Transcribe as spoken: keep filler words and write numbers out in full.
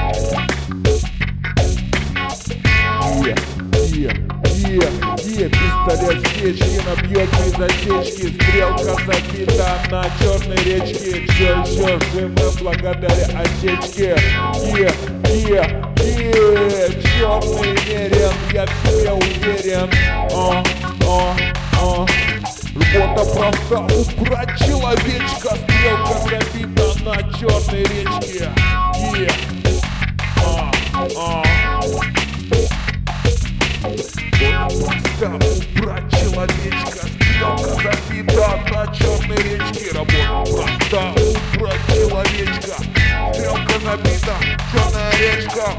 Е, е, е, пистолет Стечкина бьет без осечки. Стрелка забита на черной речке. Все еще живы благодаря осечке. Е, е, е, черный мерен, я в себе уверен. О, о, о. Работа проста, убрать человечка. Стрелка забита на черной речке. Е, а, а. Проста, убрать человечка. Стрелка забита на черной речке. Работа проста, убрать человечка. Стрелка забита, черная речка.